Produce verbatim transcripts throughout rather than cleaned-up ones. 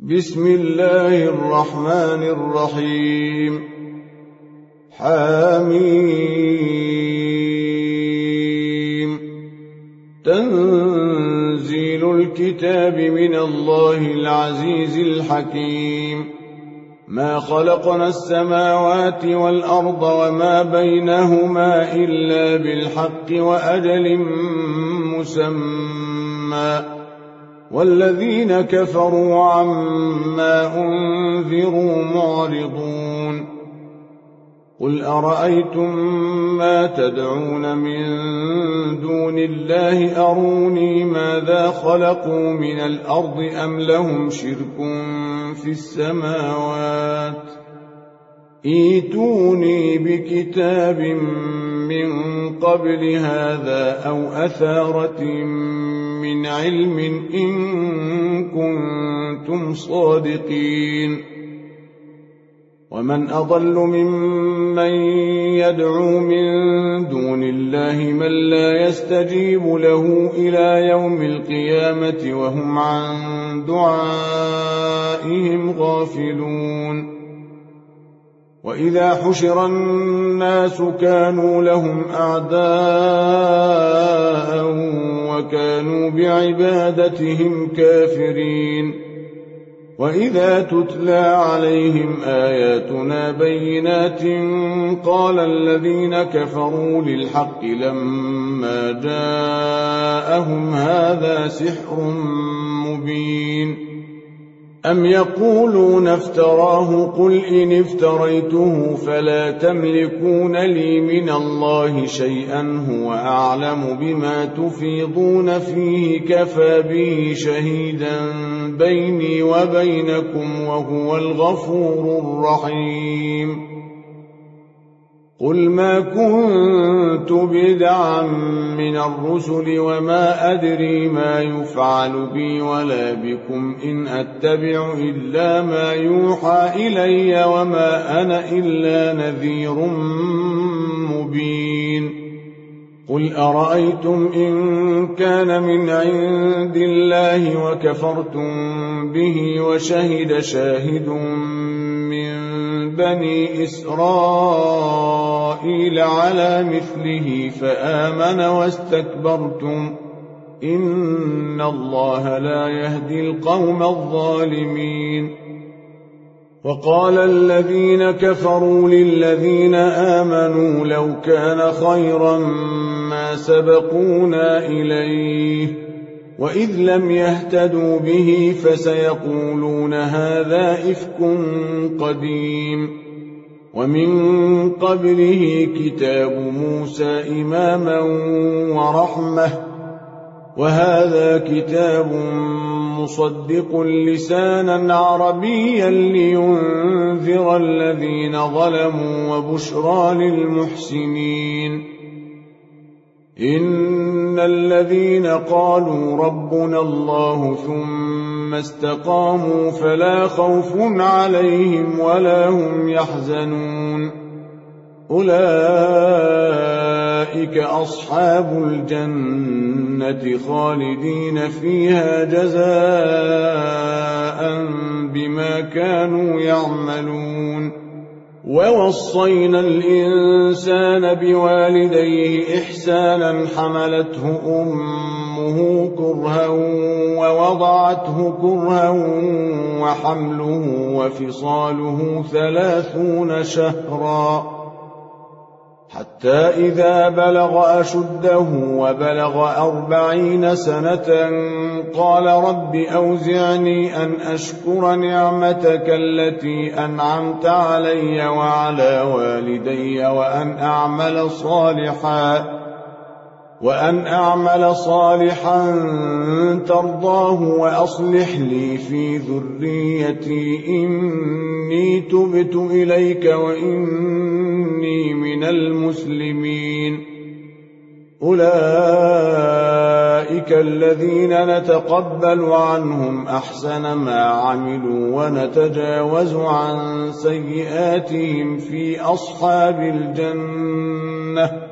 بسم الله الرحمن الرحيم. حميم. تنزيل الكتاب من الله العزيز الحكيم. ما خلقنا السماوات والأرض وما بينهما إلا بالحق وأجل مسمى، والذين كفروا عما أنذروا معرضون. قل أرأيتم ما تدعون من دون الله أروني ماذا خلقوا من الأرض أم لهم شرك في السماوات، ائتوني بكتاب من قبل هذا أو أثارة من علم إن كنتم صادقين. ومن أضل ممن يدعو من دون الله من لا يستجيب له إلى يوم القيامة وهم عن دعائهم غافلون. وإذا حشر الناس كانوا لهم أعداء وكانوا بعبادتهم كافرين. وإذا تتلى عليهم آياتنا بينات قال الذين كفروا للحق لما جاءهم هذا سحر مبين. أم يقولون افتراه قل إن افتريته فلا تملكون لي من الله شيئا هو أعلم بما تفيضون فيه كفى به شهيدا بيني وبينكم وهو الغفور الرحيم. قل ما كنت بدعا من الرسل وما أدري ما يفعل بي ولا بكم إن أتبع إلا ما يوحى إلي وما أنا إلا نذير مبين. قل أرأيتم إن كان من عند الله وكفرتم به وشهد شاهد من بني إسرائيل على مثله فآمن واستكبرتم إن الله لا يهدي القوم الظالمين. وقال الذين كفروا للذين آمنوا لو كان خيرا ما سبقونا إليه وإذ لم يهتدوا به فسيقولون هذا إفك قديم. ومن قبله كتاب موسى إماما ورحمة وهذا كتاب مصدق لسانا عربيا لينذر الذين ظلموا وبشرى للمحسنين. إن الذين قالوا ربنا الله ثم استقاموا فلا خوف عليهم ولا هم يحزنون أولئك أصحاب الجنة خالدين فيها جزاء بما كانوا يعملون. ووصينا الإنسان بوالديه إحسانا حملته أمه كرها ووضعته كرها وحمله وفصاله ثلاثون شهرا حتى إذا بلغ أشده وبلغ أربعين سنة قال رب أوزعني أن أشكر نعمتك التي أنعمت علي وعلى والدي وأن أعمل صالحا وأن أعمل صالحا ترضاه وأصلح لي في ذريتي إني تبت إليك وإني من المسلمين. أولئك الذين نتقبل عنهم أحسن ما عملوا ونتجاوز عن سيئاتهم في أصحاب الجنة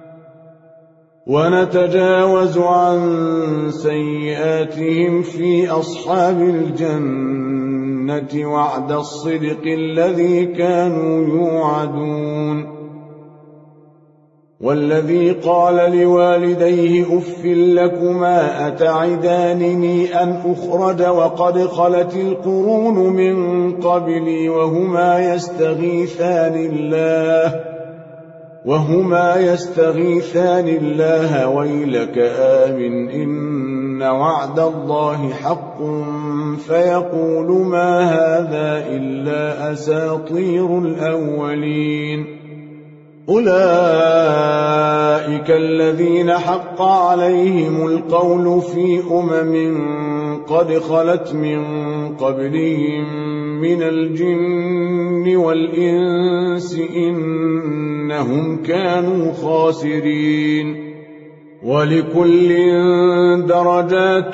ونتجاوز عن سيئاتهم في أصحاب الجنة الجنة وعد الصدق الذي كانوا يوعدون. والذي قال لوالديه أف لكما أتعدانني أن أخرج وقد خلت القرون من قبلي وهما يستغيثان الله وهما يستغيثان الله ويلك آمن إن وعد الله حق فيقول ما هذا إلا أساطير الأولين. أولئك الذين حق عليهم القول في أمم قد خلت من قبلهم من الجن والإنس إنهم كانوا خاسرين. ولكل درجات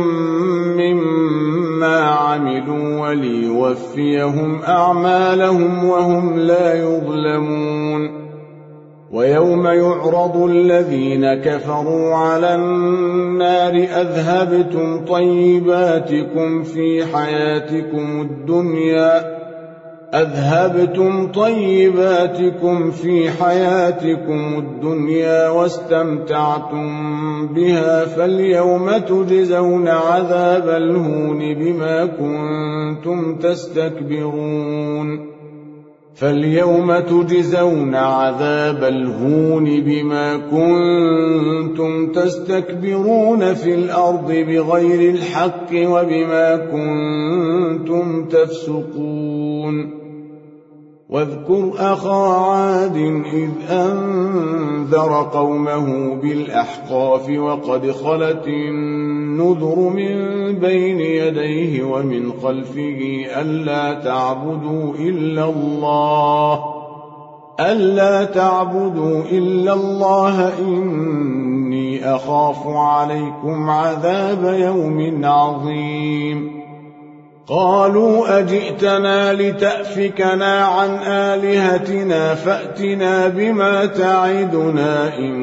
مما عملوا وليوفيهم أعمالهم وهم لا يظلمون. ويوم يعرض الذين كفروا على النار أذهبتم طيباتكم في حياتكم الدنيا أذهبتم طيباتكم في حياتكم الدنيا واستمتعتم بها فاليوم تجزون عذاب الهون بما كنتم تستكبرون فاليوم تجزون عذاب الهون بما كنتم تستكبرون في الأرض بغير الحق وبما كنتم تفسقون. واذكر أخا عاد إذ أنذر قومه بالأحقاف وقد خلت النذر من بين يديه ومن خلفه ألا تعبدوا إلا الله ألا تعبدوا إلا الله إني أخاف عليكم عذاب يوم عظيم. قالوا أجئتنا لتأفكنا عن آلهتنا فأتنا بما تعدنا إن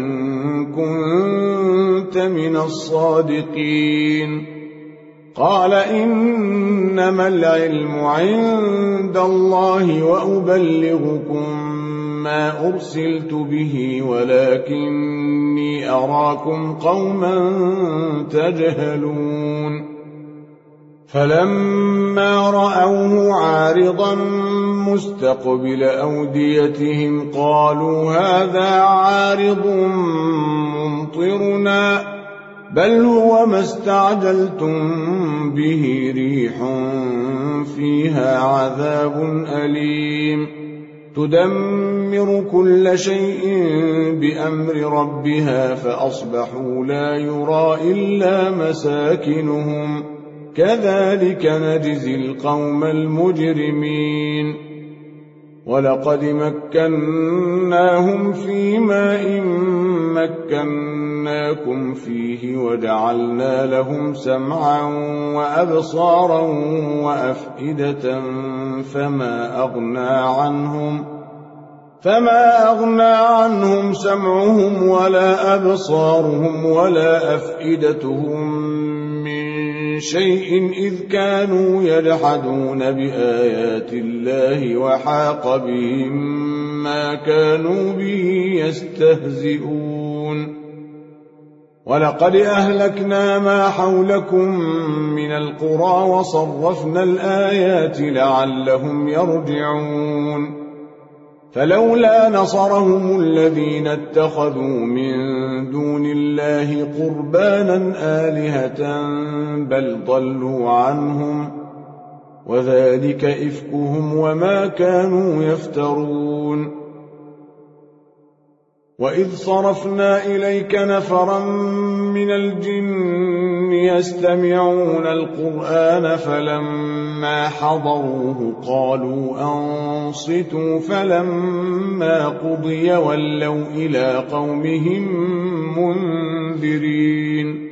كنت من الصادقين. قال إنما العلم عند الله وأبلغكم ما أرسلت به ولكني أراكم قوما تجهلون. فلما رأوه عارضا مستقبل أوديتهم قالوا هذا عارض ممطرنا بل هو ما استعجلتم به ريح فيها عذاب أليم تدمر كل شيء بأمر ربها فأصبحوا لا يرى إلا مساكنهم كذلك نجزي القوم المجرمين. ولقد مكناهم في ماء مكناكم فيه وجعلنا لهم سمعا وأبصارا وأفئدة فما أغنى عنهم فما أغنى عنهم سمعهم ولا أبصارهم ولا أفئدتهم شيء إذ كانوا يجحدون بآيات الله وحاق بهم ما كانوا به يستهزئون. ولقد أهلكنا ما حولكم من القرى وصرفنا الآيات لعلهم يرجعون. فلولا نصرهم الذين اتخذوا من دون الله قربانا آلهة بل ضلوا عنهم وذلك إفكهم وما كانوا يفترون. وإذ صرفنا إليك نفرا من الجن يستمعون القرآن فلما حضروه قالوا أنصتوا فلما قضي ولوا إلى قومهم منذرين.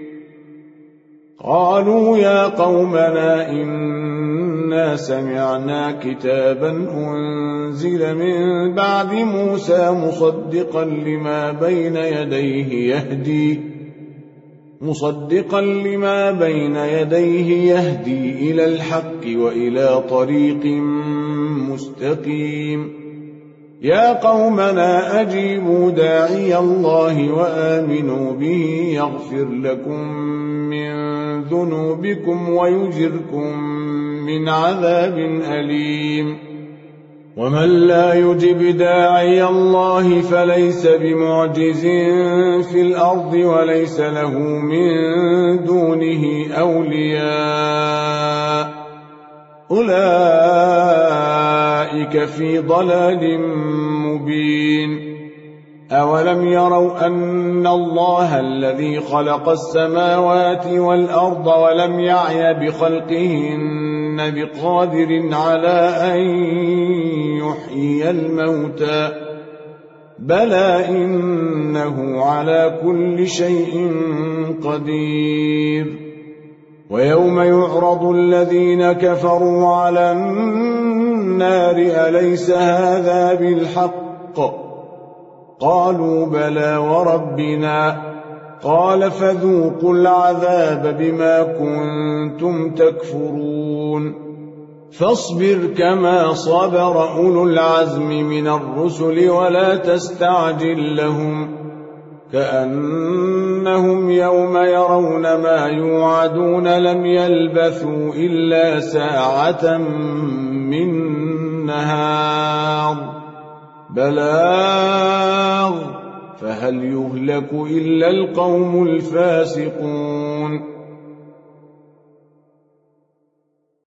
قالوا يا قومنا إنا سمعنا كتابا أنزل من بعد موسى مصدقا لما بين يديه يهدي مصدقا لما بين يديه يهدي إلى الحق وإلى طريق مستقيم يا قومنا أجيبوا داعي الله وآمنوا به يغفر لكم من ذنوبكم ويجركم من عذاب أليم ومن لا يجب داعي الله فليس بمعجز في الأرض وليس له من دونه أولياء أولئك في ضلال مبين أولم يروا أن الله الذي خلق السماوات والأرض ولم يعي بخلقهن بقادر على أن يحيي الموتى بلى إنه على كل شيء قدير ويوم يعرض الذين كفروا على النار أليس هذا بالحق قالوا بلى وربنا قال فذوقوا العذاب بما كنتم تكفرون فاصبر كما صبر أولو العزم من الرسل ولا تستعجل لهم كأنهم يوم يرون ما يوعدون لم يلبثوا إلا ساعة من نهار بلاغ فهل يهلك إلا القوم الفاسقون